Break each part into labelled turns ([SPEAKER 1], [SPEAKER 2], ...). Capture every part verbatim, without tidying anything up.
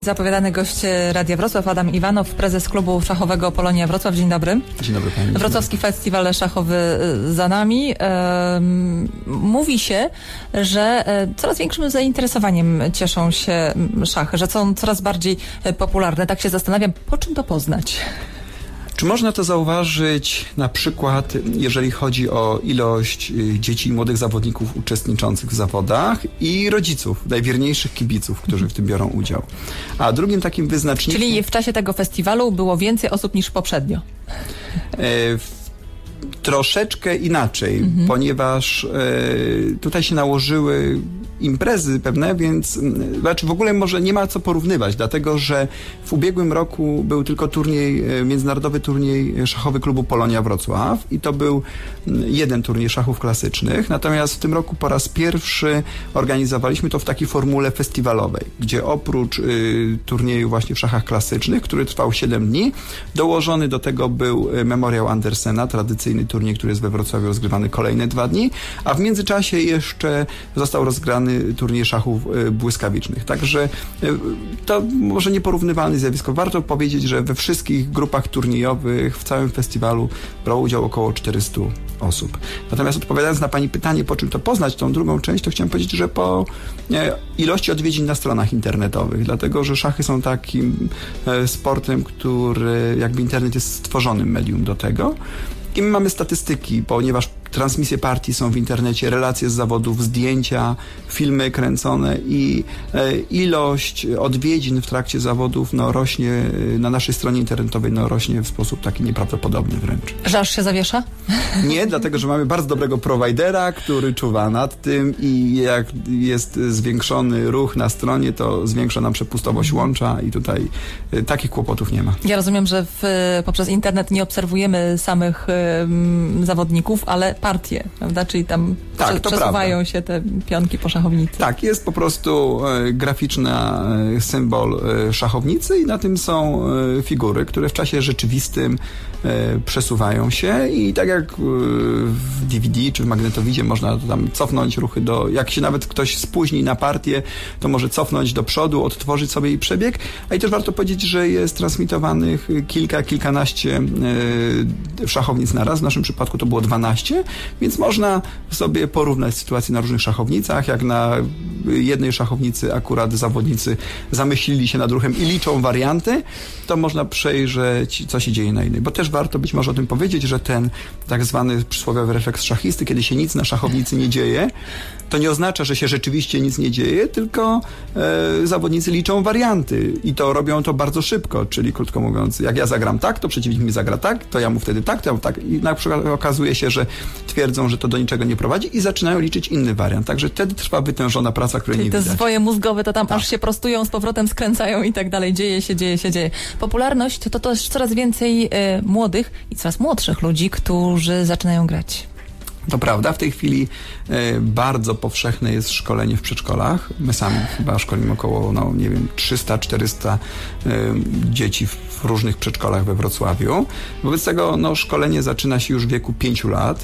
[SPEAKER 1] Zapowiadany gość Radia Wrocław, Adam Iwanow, prezes klubu szachowego Polonia Wrocław. Dzień dobry.
[SPEAKER 2] Dzień dobry pani.
[SPEAKER 1] Wrocławski Festiwal Szachowy za nami. Mówi się, że coraz większym zainteresowaniem cieszą się szachy, że są coraz bardziej popularne. Tak się zastanawiam, po czym to poznać?
[SPEAKER 2] Czy można to zauważyć na przykład, jeżeli chodzi o ilość dzieci i młodych zawodników uczestniczących w zawodach i rodziców, najwierniejszych kibiców, którzy w tym biorą udział. A drugim takim wyznacznikiem...
[SPEAKER 1] Czyli w czasie tego festiwalu było więcej osób niż poprzednio?
[SPEAKER 2] E, troszeczkę inaczej, mhm. ponieważ e, tutaj się nałożyły imprezy pewne, więc znaczy w ogóle może nie ma co porównywać, dlatego że w ubiegłym roku był tylko turniej, międzynarodowy turniej szachowy klubu Polonia Wrocław i to był jeden turniej szachów klasycznych, natomiast w tym roku po raz pierwszy organizowaliśmy to w takiej formule festiwalowej, gdzie oprócz y, turnieju właśnie w szachach klasycznych, który trwał siedem dni, dołożony do tego był memoriał Andersena, tradycyjny turniej, który jest we Wrocławiu rozgrywany kolejne dwa dni, a w międzyczasie jeszcze został rozgrany turniej szachów błyskawicznych. Także to może nieporównywalne zjawisko. Warto powiedzieć, że we wszystkich grupach turniejowych w całym festiwalu brało udział około czterysta osób. Natomiast odpowiadając na pani pytanie, po czym to poznać, tą drugą część, to chciałem powiedzieć, że po ilości odwiedzin na stronach internetowych, dlatego, że szachy są takim sportem, który jakby internet jest stworzonym medium do tego. I my mamy statystyki, ponieważ transmisje partii są w internecie, relacje z zawodów, zdjęcia, filmy kręcone i e, ilość odwiedzin w trakcie zawodów no, rośnie na naszej stronie internetowej, no, rośnie w sposób taki nieprawdopodobny wręcz.
[SPEAKER 1] Że aż się zawiesza?
[SPEAKER 2] Nie, dlatego, że mamy bardzo dobrego prowajdera, który czuwa nad tym i jak jest zwiększony ruch na stronie, to zwiększa nam przepustowość łącza i tutaj e, takich kłopotów nie ma.
[SPEAKER 1] Ja rozumiem, że w, poprzez internet nie obserwujemy samych um, zawodników, ale partie, prawda? Czyli tam
[SPEAKER 2] tak,
[SPEAKER 1] prze, przesuwają
[SPEAKER 2] prawda.
[SPEAKER 1] się te pionki po szachownicy.
[SPEAKER 2] Tak, jest po prostu e, graficzny e, symbol e, szachownicy i na tym są e, figury, które w czasie rzeczywistym e, przesuwają się i tak jak e, w D V D czy w magnetowidzie można tam cofnąć ruchy do, jak się nawet ktoś spóźni na partię, to może cofnąć do przodu, odtworzyć sobie jej przebieg, a i też warto powiedzieć, że jest transmitowanych kilka, kilkanaście e, szachownic na raz, w naszym przypadku to było dwanaście, więc można sobie porównać sytuację na różnych szachownicach, jak na jednej szachownicy akurat zawodnicy zamyślili się nad ruchem i liczą warianty, to można przejrzeć, co się dzieje na innej. Bo też warto być może o tym powiedzieć, że ten tak zwany przysłowiowy refleks szachisty, kiedy się nic na szachownicy nie dzieje, to nie oznacza, że się rzeczywiście nic nie dzieje, tylko e, zawodnicy liczą warianty i to robią to bardzo szybko, czyli krótko mówiąc, jak ja zagram tak, to przeciwnik mi zagra tak, to ja mu wtedy tak, to ja mu tak i na przykład okazuje się, że twierdzą, że to do niczego nie prowadzi i zaczynają liczyć inny wariant. Także wtedy trwa wytężona praca, której
[SPEAKER 1] czyli
[SPEAKER 2] nie
[SPEAKER 1] te
[SPEAKER 2] widać. Te
[SPEAKER 1] zwoje mózgowe to tam
[SPEAKER 2] tak.
[SPEAKER 1] aż się prostują, z powrotem skręcają i tak dalej. Dzieje się, dzieje się, dzieje. Popularność to też coraz więcej y, młodych i coraz młodszych ludzi, którzy zaczynają grać.
[SPEAKER 2] To prawda, w tej chwili e, bardzo powszechne jest szkolenie w przedszkolach. My sami chyba szkolimy około, no nie wiem, trzysta czterysta e, dzieci w, w różnych przedszkolach we Wrocławiu. Wobec tego no, szkolenie zaczyna się już w wieku pięciu lat.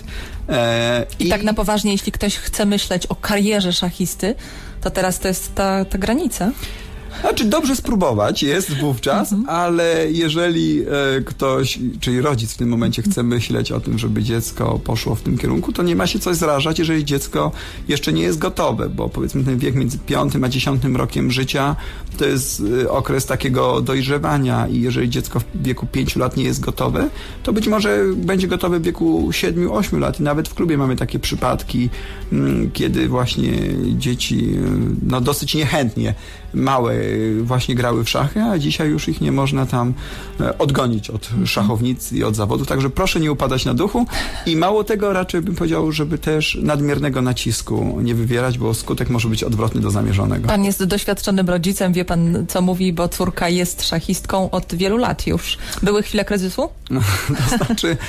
[SPEAKER 2] E,
[SPEAKER 1] I, I tak
[SPEAKER 2] i...
[SPEAKER 1] na poważnie, jeśli ktoś chce myśleć o karierze szachisty, to teraz to jest ta, ta granica?
[SPEAKER 2] Znaczy dobrze spróbować jest wówczas, mhm. ale jeżeli e, ktoś, czyli rodzic w tym momencie chce myśleć o tym, żeby dziecko poszło w tym kierunku, to nie ma się coś zrażać, jeżeli dziecko jeszcze nie jest gotowe, bo powiedzmy ten wiek między piątym a dziesiątym rokiem życia to jest e, okres takiego dojrzewania i jeżeli dziecko w wieku pięciu lat nie jest gotowe, to być może będzie gotowe w wieku siedmiu, ośmiu lat i nawet w klubie mamy takie przypadki, m, kiedy właśnie dzieci no, dosyć niechętnie małe właśnie grały w szachy, a dzisiaj już ich nie można tam odgonić od szachownicy i od zawodów, także proszę nie upadać na duchu i mało tego, raczej bym powiedział, żeby też nadmiernego nacisku nie wywierać, bo skutek może być odwrotny do zamierzonego.
[SPEAKER 1] Pan jest doświadczonym rodzicem, wie pan co mówi, bo córka jest szachistką od wielu lat już. Były chwile kryzysu?
[SPEAKER 2] No, to znaczy,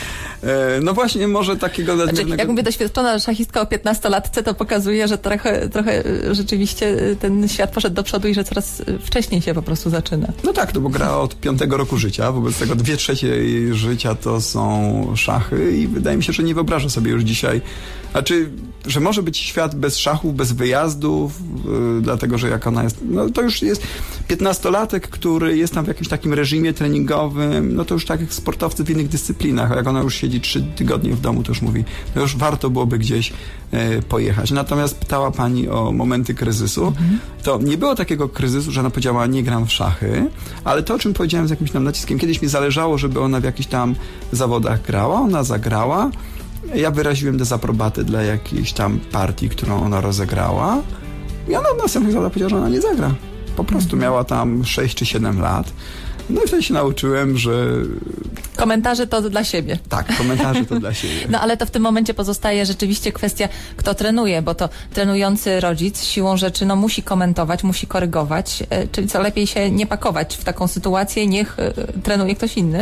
[SPEAKER 2] no właśnie może takiego nadmiernego...
[SPEAKER 1] Znaczy, jak mówię doświadczona szachistka o piętnastolatce, to pokazuje, że trochę, trochę rzeczywiście ten świat poszedł do przodu i że coraz wcześniej się po prostu zaczyna.
[SPEAKER 2] No tak, no bo gra od piątego roku życia, wobec tego dwie trzecie jej życia to są szachy i wydaje mi się, że nie wyobraża sobie już dzisiaj, znaczy że może być świat bez szachów, bez wyjazdów, yy, dlatego, że jak ona jest, no to już jest piętnastolatek, który jest tam w jakimś takim reżimie treningowym, no to już tak jak sportowcy w innych dyscyplinach, a jak ona już siedzi trzy tygodnie w domu, to już mówi, no już warto byłoby gdzieś yy, pojechać. Natomiast pytała pani o momenty kryzysu, mhm. to nie było takiego kryzysu, że ona powiedziała, nie gram w szachy, ale to, o czym powiedziałem z jakimś tam naciskiem, kiedyś mi zależało, żeby ona w jakichś tam zawodach grała, ona zagrała, ja wyraziłem dezaprobatę dla jakiejś tam partii, którą ona rozegrała i ona w następnych zawodach powiedziała, że ona nie zagra. Po prostu mhm. miała tam sześć czy siedem lat. No i wtedy się nauczyłem, że...
[SPEAKER 1] Komentarze to dla siebie.
[SPEAKER 2] Tak, komentarze to dla siebie.
[SPEAKER 1] No ale to w tym momencie pozostaje rzeczywiście kwestia, kto trenuje, bo to trenujący rodzic siłą rzeczy no, musi komentować, musi korygować, czyli co, lepiej się nie pakować w taką sytuację, niech y, trenuje ktoś inny?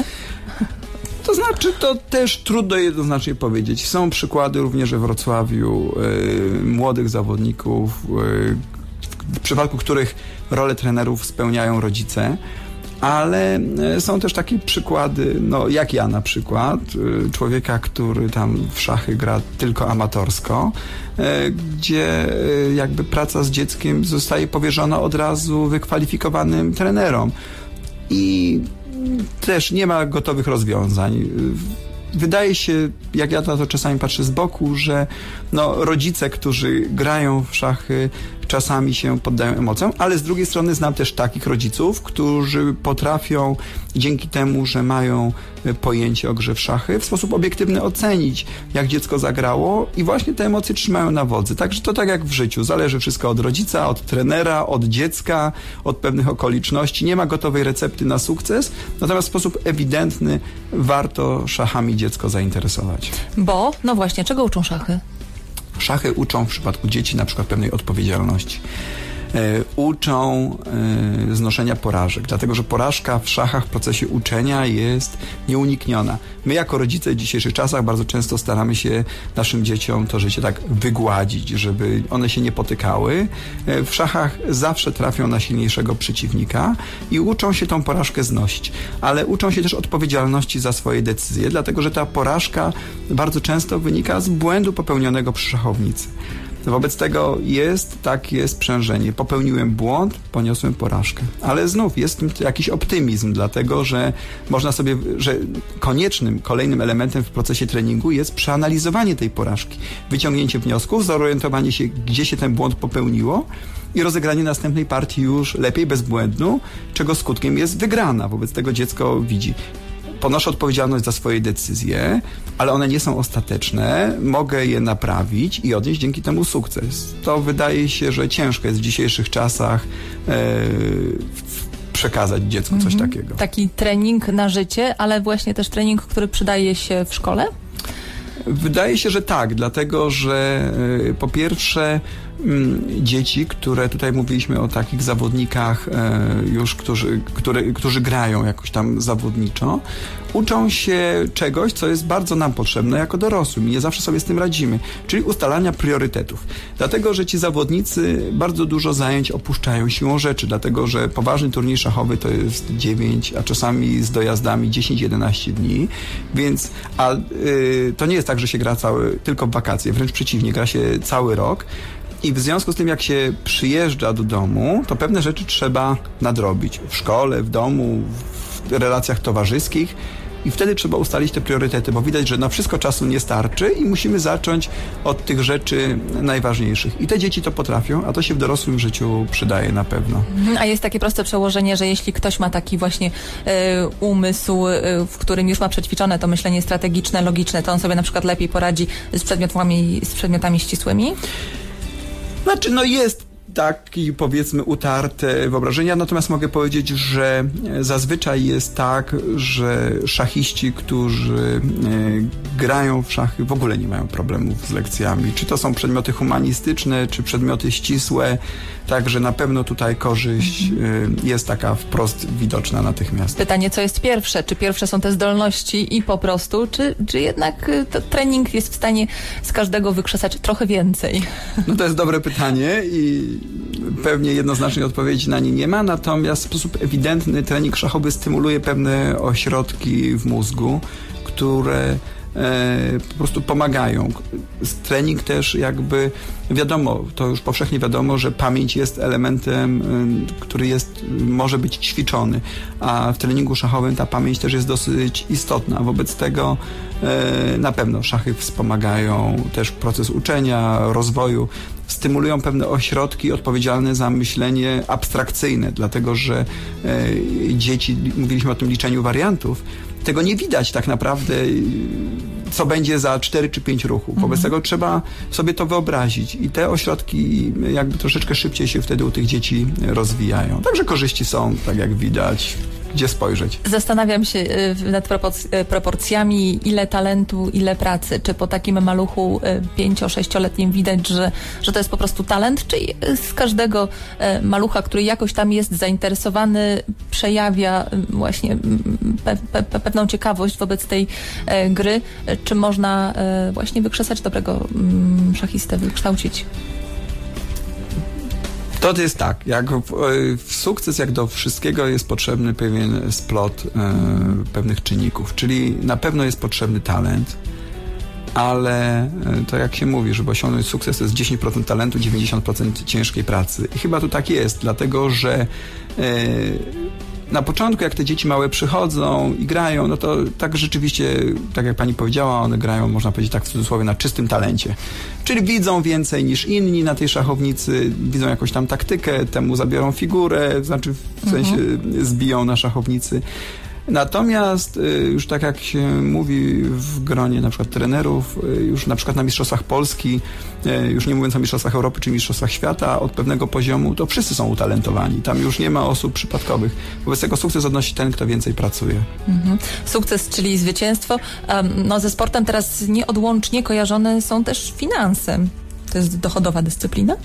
[SPEAKER 2] To znaczy, to też trudno jednoznacznie powiedzieć. Są przykłady również we Wrocławiu y, młodych zawodników, y, w przypadku których rolę trenerów spełniają rodzice, ale y, są też takie przykłady, no jak ja na przykład, y, człowieka, który tam w szachy gra tylko amatorsko, y, gdzie y, jakby praca z dzieckiem zostaje powierzona od razu wykwalifikowanym trenerom. I też nie ma gotowych rozwiązań. Wydaje się, jak ja na to czasami patrzę z boku, że no, rodzice, którzy grają w szachy, czasami się poddają emocjom, ale z drugiej strony znam też takich rodziców, którzy potrafią dzięki temu, że mają pojęcie o grze w szachy, w sposób obiektywny ocenić, jak dziecko zagrało i właśnie te emocje trzymają na wodzy. Także to tak jak w życiu. Zależy wszystko od rodzica, od trenera, od dziecka, od pewnych okoliczności. Nie ma gotowej recepty na sukces, natomiast w sposób ewidentny warto szachami dziecko zainteresować.
[SPEAKER 1] Bo, no właśnie, czego uczą szachy?
[SPEAKER 2] Szachy uczą w przypadku dzieci na przykład pewnej odpowiedzialności. E, uczą e, znoszenia porażek, dlatego że porażka w szachach w procesie uczenia jest nieunikniona. My jako rodzice w dzisiejszych czasach bardzo często staramy się naszym dzieciom to życie tak wygładzić, żeby one się nie potykały. E, w szachach zawsze trafią na silniejszego przeciwnika i uczą się tą porażkę znosić, ale uczą się też odpowiedzialności za swoje decyzje, dlatego że ta porażka bardzo często wynika z błędu popełnionego przy szachownicy. Wobec tego jest takie sprzężenie. Popełniłem błąd, poniosłem porażkę. Ale znów jest w tym jakiś optymizm, dlatego że można sobie, że koniecznym kolejnym elementem w procesie treningu jest przeanalizowanie tej porażki, wyciągnięcie wniosków, zorientowanie się, gdzie się ten błąd popełniło i rozegranie następnej partii już lepiej, bezbłędną, czego skutkiem jest wygrana. Wobec tego dziecko widzi. Ponoszę odpowiedzialność za swoje decyzje, ale one nie są ostateczne, mogę je naprawić i odnieść dzięki temu sukces. To wydaje się, że ciężko jest w dzisiejszych czasach e, przekazać dziecku coś mm-hmm. takiego.
[SPEAKER 1] Taki trening na życie, ale właśnie też trening, który przydaje się w szkole?
[SPEAKER 2] Wydaje się, że tak, dlatego że y, po pierwsze y, dzieci, które tutaj mówiliśmy o takich zawodnikach y, już, którzy, które, którzy grają jakoś tam zawodniczo, uczą się czegoś, co jest bardzo nam potrzebne jako dorosłym i nie zawsze sobie z tym radzimy, czyli ustalania priorytetów. Dlatego, że ci zawodnicy bardzo dużo zajęć opuszczają siłą rzeczy, dlatego, że poważny turniej szachowy to jest dziewięć, a czasami z dojazdami dziesięć jedenaście dni, więc a, y, to nie jest tak, że się gra cały, tylko w wakacje, wręcz przeciwnie, gra się cały rok. I w związku z tym, jak się przyjeżdża do domu, to pewne rzeczy trzeba nadrobić w szkole, w domu, w relacjach towarzyskich i wtedy trzeba ustalić te priorytety, bo widać, że na wszystko czasu nie starczy i musimy zacząć od tych rzeczy najważniejszych. I te dzieci to potrafią, a to się w dorosłym życiu przydaje na pewno.
[SPEAKER 1] A jest takie proste przełożenie, że jeśli ktoś ma taki właśnie y, umysł, y, w którym już ma przećwiczone to myślenie strategiczne, logiczne, to on sobie na przykład lepiej poradzi z przedmiotami, z przedmiotami ścisłymi?
[SPEAKER 2] Znaczy, no jest taki, powiedzmy, utarte wyobrażenia, natomiast mogę powiedzieć, że zazwyczaj jest tak, że szachiści, którzy e, grają w szachy, w ogóle nie mają problemów z lekcjami. Czy to są przedmioty humanistyczne, czy przedmioty ścisłe, także na pewno tutaj korzyść e, jest taka wprost widoczna natychmiast.
[SPEAKER 1] Pytanie, co jest pierwsze? Czy pierwsze są te zdolności i po prostu, czy, czy jednak to trening jest w stanie z każdego wykrzesać trochę więcej?
[SPEAKER 2] No to jest dobre pytanie i pewnie jednoznacznej odpowiedzi na nie nie ma, natomiast w sposób ewidentny trening szachowy stymuluje pewne ośrodki w mózgu, które po prostu pomagają. Trening też jakby, wiadomo, to już powszechnie wiadomo, że pamięć jest elementem, który jest, może być ćwiczony, a w treningu szachowym ta pamięć też jest dosyć istotna. Wobec tego na pewno szachy wspomagają też proces uczenia, rozwoju, stymulują pewne ośrodki odpowiedzialne za myślenie abstrakcyjne, dlatego że dzieci, mówiliśmy o tym liczeniu wariantów, tego nie widać tak naprawdę, co będzie za cztery czy pięć ruchów. Wobec mhm. tego trzeba sobie to wyobrazić i te ośrodki jakby troszeczkę szybciej się wtedy u tych dzieci rozwijają. Także korzyści są, tak jak widać, gdzie spojrzeć.
[SPEAKER 1] Zastanawiam się nad proporcjami, ile talentu, ile pracy. Czy po takim maluchu pięcio-sześcioletnim widać, że, że to jest po prostu talent, czy z każdego malucha, który jakoś tam jest zainteresowany, przejawia właśnie pe, pe, pewną ciekawość wobec tej gry, czy można właśnie wykrzesać dobrego szachistę, wykształcić?
[SPEAKER 2] To jest tak, jak w, w sukces, jak do wszystkiego jest potrzebny pewien splot e, pewnych czynników, czyli na pewno jest potrzebny talent, ale e, to jak się mówi, żeby osiągnąć sukces, to jest dziesięć procent talentu, dziewięćdziesiąt procent ciężkiej pracy. I chyba tu tak jest, dlatego że e, na początku, jak te dzieci małe przychodzą i grają, no to tak rzeczywiście, tak jak pani powiedziała, one grają, można powiedzieć tak w cudzysłowie, na czystym talencie. Czyli widzą więcej niż inni na tej szachownicy, widzą jakąś tam taktykę, temu zabiorą figurę, znaczy w sensie mhm. zbiją na szachownicy. Natomiast już tak jak się mówi w gronie na przykład trenerów, już na przykład na Mistrzostwach Polski, już nie mówiąc o Mistrzostwach Europy czy Mistrzostwach Świata, od pewnego poziomu to wszyscy są utalentowani. Tam już nie ma osób przypadkowych. Wobec tego sukces odnosi ten, kto więcej pracuje. Mhm.
[SPEAKER 1] Sukces, czyli zwycięstwo. No, ze sportem teraz nieodłącznie kojarzone są też finanse. To jest dochodowa dyscyplina?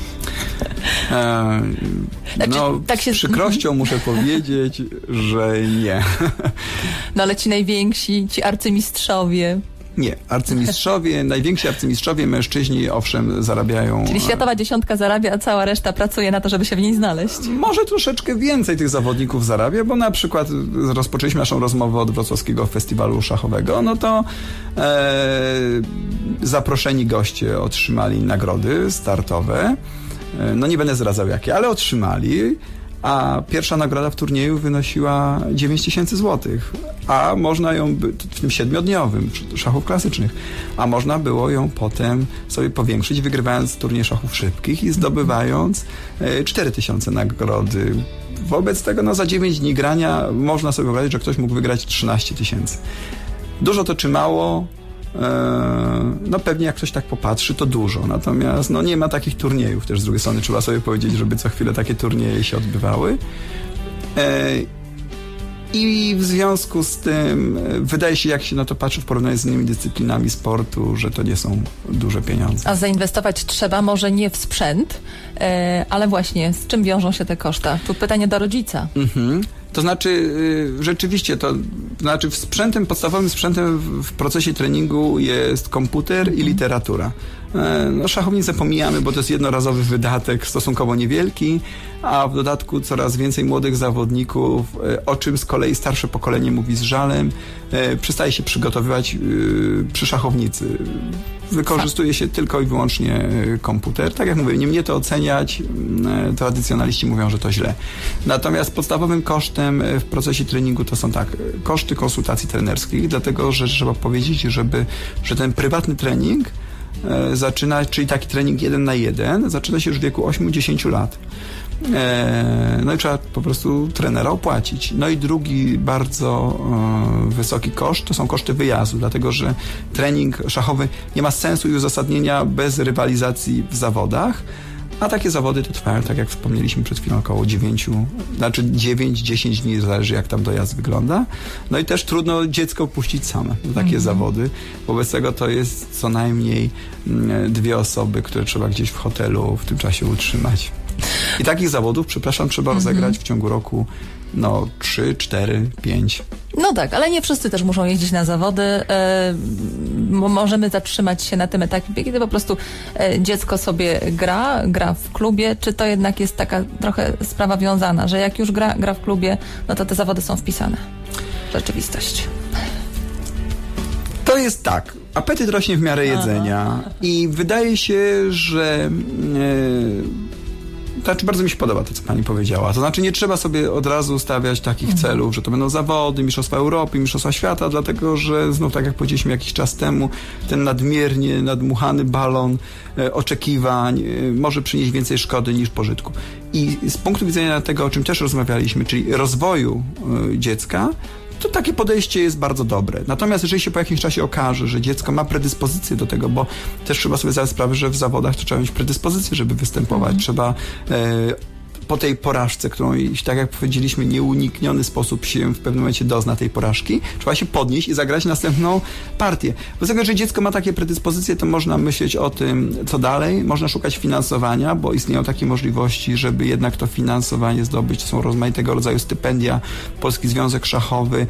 [SPEAKER 2] E,
[SPEAKER 1] znaczy,
[SPEAKER 2] no,
[SPEAKER 1] tak się...
[SPEAKER 2] z przykrością muszę powiedzieć, że nie.
[SPEAKER 1] No ale ci najwięksi, ci arcymistrzowie...
[SPEAKER 2] Nie, arcymistrzowie, najwięksi arcymistrzowie, mężczyźni, owszem, zarabiają...
[SPEAKER 1] Czyli światowa dziesiątka zarabia, a cała reszta pracuje na to, żeby się w niej znaleźć.
[SPEAKER 2] Może troszeczkę więcej tych zawodników zarabia, bo na przykład rozpoczęliśmy naszą rozmowę od Wrocławskiego Festiwalu Szachowego, no to e, zaproszeni goście otrzymali nagrody startowe. E, no nie będę zdradzał jakie, ale otrzymali. A pierwsza nagroda w turnieju wynosiła dziewięć tysięcy złotych, a można ją, w tym siedmiodniowym, szachów klasycznych, a można było ją potem sobie powiększyć, wygrywając turniej szachów szybkich i zdobywając cztery tysiące nagrody. Wobec tego no, za dziewięć dni grania można sobie wyobrazić, że ktoś mógł wygrać trzynaście tysięcy. Dużo to czy mało? No pewnie jak ktoś tak popatrzy, to dużo. Natomiast no, nie ma takich turniejów. Też z drugiej strony trzeba sobie powiedzieć, żeby co chwilę takie turnieje się odbywały. I w związku z tym wydaje się, jak się na to patrzy w porównaniu z innymi dyscyplinami sportu, że to nie są duże pieniądze.
[SPEAKER 1] A zainwestować trzeba może nie w sprzęt, ale właśnie z czym wiążą się te koszta? Tu pytanie do rodzica. Mhm.
[SPEAKER 2] To znaczy, y, rzeczywiście, to, to znaczy sprzętem, podstawowym sprzętem w, w procesie treningu jest komputer i literatura. E, no, szachownicę pomijamy, bo to jest jednorazowy wydatek, stosunkowo niewielki, a w dodatku coraz więcej młodych zawodników, e, o czym z kolei starsze pokolenie mówi z żalem, e, przestaje się przygotowywać e, przy szachownicy. Wykorzystuje się tylko i wyłącznie komputer. Tak jak mówię, nie mnie to oceniać, e, tradycjonaliści mówią, że to źle. Natomiast podstawowym kosztem w procesie treningu to są tak, koszty konsultacji trenerskich, dlatego, że trzeba powiedzieć, żeby, że ten prywatny trening e, zaczyna, czyli taki trening jeden na jeden, zaczyna się już w wieku ośmiu do dziesięciu lat. E, no i trzeba po prostu trenera opłacić. No i drugi bardzo e, wysoki koszt to są koszty wyjazdu, dlatego, że trening szachowy nie ma sensu i uzasadnienia bez rywalizacji w zawodach. A takie zawody to trwają, tak jak wspomnieliśmy przed chwilą, około dziewięciu, znaczy dziewięć do dziesięciu dni, zależy jak tam dojazd wygląda. No i też trudno dziecko puścić same na takie mm-hmm. zawody. Wobec tego to jest co najmniej mm, dwie osoby, które trzeba gdzieś w hotelu w tym czasie utrzymać. I takich zawodów, przepraszam, trzeba mm-hmm. rozegrać w ciągu roku no trzy, cztery, pięć.
[SPEAKER 1] No tak, ale nie wszyscy też muszą jeździć na zawody. E, możemy zatrzymać się na tym etapie, kiedy po prostu e, dziecko sobie gra, gra w klubie, czy to jednak jest taka trochę sprawa wiązana, że jak już gra, gra w klubie, no to te zawody są wpisane w rzeczywistość.
[SPEAKER 2] To To jest tak, apetyt rośnie w miarę jedzenia i wydaje się, że e, znaczy bardzo mi się podoba to, co pani powiedziała. To znaczy nie trzeba sobie od razu stawiać takich mhm. celów, że to będą zawody, mistrzostwa Europy, mistrzostwa świata, dlatego, że znów, tak jak powiedzieliśmy jakiś czas temu, ten nadmiernie nadmuchany balon e, oczekiwań e, może przynieść więcej szkody niż pożytku. I z punktu widzenia tego, o czym też rozmawialiśmy, czyli rozwoju e, dziecka, to takie podejście jest bardzo dobre. Natomiast jeżeli się po jakimś czasie okaże, że dziecko ma predyspozycję do tego, bo też trzeba sobie zdać sprawę, że w zawodach to trzeba mieć predyspozycję, żeby występować. Mm. Trzeba e, po tej porażce, którą, tak jak powiedzieliśmy, nieunikniony sposób się w pewnym momencie dozna tej porażki, trzeba się podnieść i zagrać następną partię. Wobec tego, że dziecko ma takie predyspozycje, to można myśleć o tym, co dalej. Można szukać finansowania, bo istnieją takie możliwości, żeby jednak to finansowanie zdobyć. To są rozmaitego rodzaju stypendia. Polski Związek Szachowy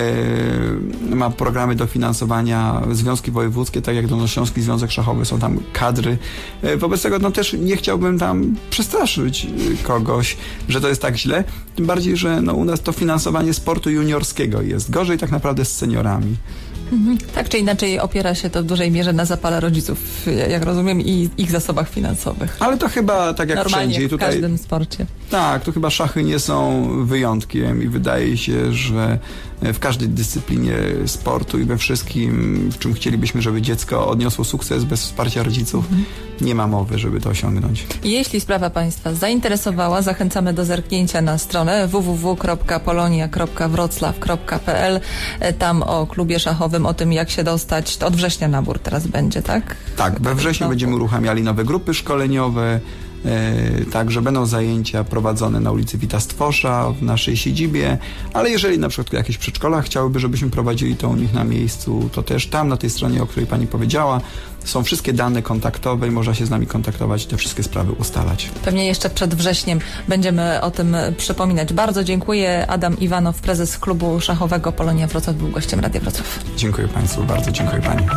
[SPEAKER 2] e, ma programy dofinansowania, związki wojewódzkie, tak jak Dolnośląski Związek Szachowy, są tam kadry. E, wobec tego no też nie chciałbym tam przestraszyć kogoś, kogoś, że to jest tak źle. Tym bardziej, że no, u nas to finansowanie sportu juniorskiego jest. Gorzej tak naprawdę z seniorami.
[SPEAKER 1] Mhm. Tak czy inaczej opiera się to w dużej mierze na zapale rodziców, jak rozumiem, i ich zasobach finansowych.
[SPEAKER 2] Ale to chyba tak jak
[SPEAKER 1] normalnie
[SPEAKER 2] wszędzie.
[SPEAKER 1] w
[SPEAKER 2] Tutaj,
[SPEAKER 1] każdym sporcie.
[SPEAKER 2] Tak, tu chyba szachy nie są wyjątkiem i wydaje się, że w każdej dyscyplinie sportu i we wszystkim, w czym chcielibyśmy, żeby dziecko odniosło sukces bez wsparcia rodziców, mhm. nie ma mowy, żeby to osiągnąć.
[SPEAKER 1] Jeśli sprawa Państwa zainteresowała, zachęcamy do zerknięcia na stronę w w w kropka polonia kropka wrocław kropka p l. Tam o klubie szachowym, o tym, jak się dostać. To od września nabór teraz będzie, tak?
[SPEAKER 2] Tak, we wrześniu będziemy uruchamiali nowe grupy szkoleniowe. Yy, także będą zajęcia prowadzone na ulicy Wita Stwosza w naszej siedzibie, ale jeżeli na przykład jakieś przedszkola chciałyby, żebyśmy prowadzili to u nich na miejscu, to też tam na tej stronie, o której pani powiedziała, są wszystkie dane kontaktowe i można się z nami kontaktować i te wszystkie sprawy ustalać.
[SPEAKER 1] Pewnie jeszcze przed wrześniem będziemy o tym przypominać. Bardzo dziękuję. Adam Iwanow, prezes klubu szachowego Polonia Wrocław, był gościem Radia Wrocław.
[SPEAKER 2] Dziękuję Państwu, bardzo dziękuję Pani.